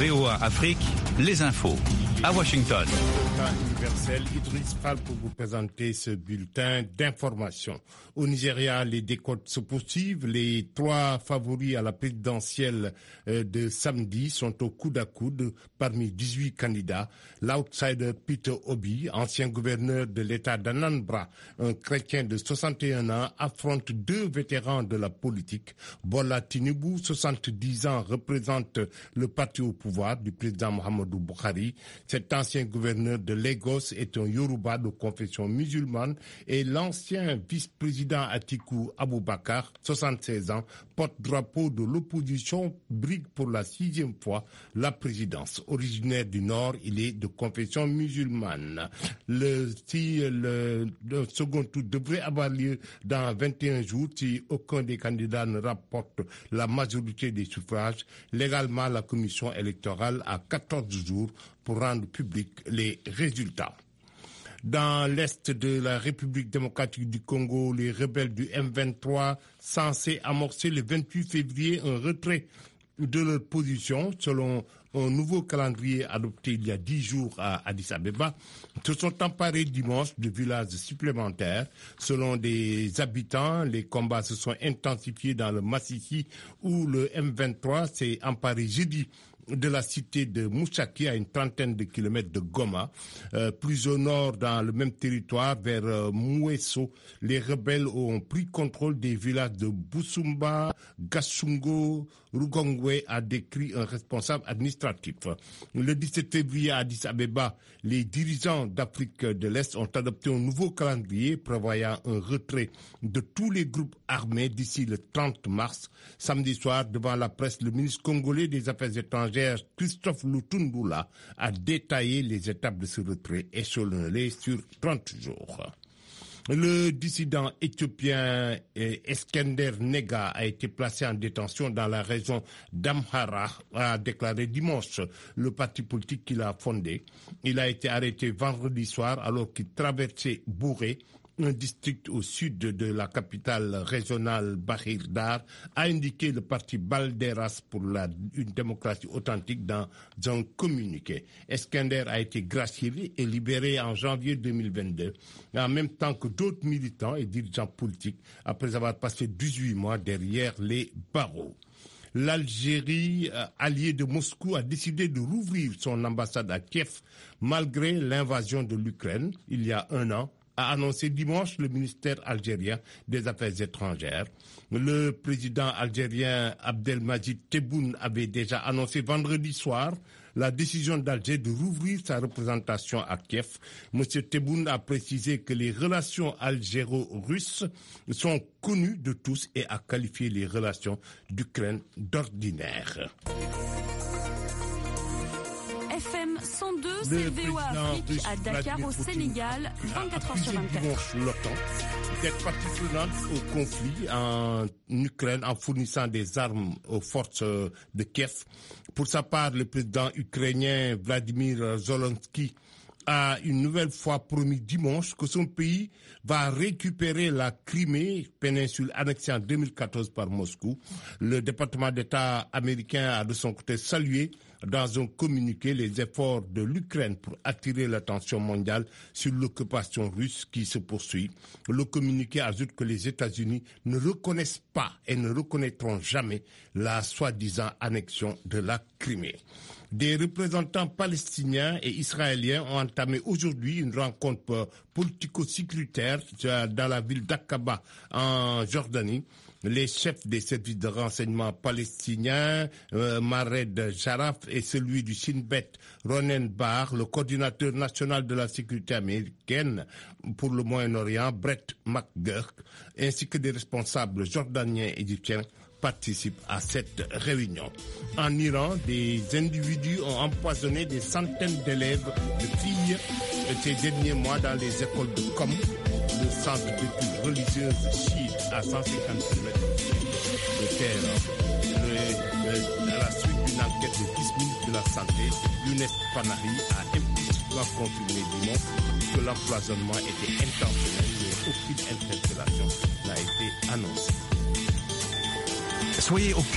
VOA Afrique, les infos. À Washington. Universel, Idriss Fall pour vous présenter ce bulletin d'information. Au Nigeria, les décomptes se poursuivent. Les 3 favoris à la présidentielle de samedi sont au coude à coude parmi 18 candidats. L'outsider Peter Obi, ancien gouverneur de l'État d'Anambra, un chrétien de 61 ans, affronte 2 vétérans de la politique. Bola Tinubu, 70 ans, représente le parti au pouvoir du président Muhammadu Buhari. Cet ancien gouverneur de Lagos est un Yoruba de confession musulmane et l'ancien vice-président Atiku Abubakar, 76 ans, porte-drapeau de l'opposition, brigue pour la 6e fois la présidence. Originaire du Nord, il est de confession musulmane. Le second tour devrait avoir lieu dans 21 jours si aucun des candidats ne rapporte la majorité des suffrages. Légalement, la commission électorale a 14 jours pour rendre public les résultats. Dans l'est de la République démocratique du Congo, les rebelles du M23 censés amorcer le 28 février un retrait de leur position selon un nouveau calendrier adopté il y a 10 jours à Addis Abeba, se sont emparés dimanche de villages supplémentaires. Selon des habitants, les combats se sont intensifiés dans le Massissi où le M23 s'est emparé jeudi de la cité de Moussaki à une trentaine de kilomètres de Goma. Plus au nord, dans le même territoire, vers Mouesso, les rebelles ont pris contrôle des villages de Boussumba, Gassungo, Rugongwe, a décrit un responsable administratif. Le 17 février à Addis Abeba, les dirigeants d'Afrique de l'Est ont adopté un nouveau calendrier prévoyant un retrait de tous les groupes armés d'ici le 30 mars. Samedi soir, devant la presse, le ministre congolais des Affaires étrangères Christophe Lutundula a détaillé les étapes de ce retrait échelonné sur 30 jours. Le dissident éthiopien Eskender Nega a été placé en détention dans la région d'Amhara, a déclaré dimanche le parti politique qu'il a fondé. Il a été arrêté vendredi soir alors qu'il traversait Bouré, un district au sud de la capitale régionale Bahir Dar, a indiqué le parti Balderas pour une démocratie authentique dans un communiqué. Eskender a été gracié et libéré en janvier 2022, en même temps que d'autres militants et dirigeants politiques, après avoir passé 18 mois derrière les barreaux. L'Algérie, alliée de Moscou, a décidé de rouvrir son ambassade à Kiev malgré l'invasion de l'Ukraine il y a un an, a annoncé dimanche le ministère algérien des Affaires étrangères. Le président algérien Abdelmadjid Tebboune avait déjà annoncé vendredi soir la décision d'Alger de rouvrir sa représentation à Kiev. M. Tebboune a précisé que les relations algéro-russes sont connues de tous et a qualifié les relations d'Ukraine d'ordinaire. FM 102, c'est VOA Afrique à Dakar au Sénégal, 24h sur 24. L'OTAN d'être partie prenante au conflit en Ukraine en fournissant des armes aux forces de Kiev. Pour sa part, le président ukrainien Vladimir Zelensky a une nouvelle fois promis dimanche que son pays va récupérer la Crimée, péninsule annexée en 2014 par Moscou. Le département d'État américain a de son côté salué dans un communiqué les efforts de l'Ukraine pour attirer l'attention mondiale sur l'occupation russe qui se poursuit. Le communiqué ajoute que les États-Unis ne reconnaissent pas et ne reconnaîtront jamais la soi-disant annexion de la Crimée. Des représentants palestiniens et israéliens ont entamé aujourd'hui une rencontre politico-sécuritaire dans la ville d'Aqaba en Jordanie. Les chefs des services de renseignement palestiniens, Mared Jaraf, et celui du Shin Bet, Ronen Bar, le coordinateur national de la sécurité américaine pour le Moyen-Orient, Brett McGurk, ainsi que des responsables jordaniens et égyptiens participent à cette réunion. En Iran, des individus ont empoisonné des centaines d'élèves, de filles, ces derniers mois dans les écoles de Qom, le centre d'études religieuses chiites à 150 km de Téhéran. À la suite d'une enquête de 10 minutes de la santé, Younes Panahi a implicitement confirmé dimanche que l'empoisonnement était intentionnel, mais aucune interpellation n'a été annoncée. Soyez au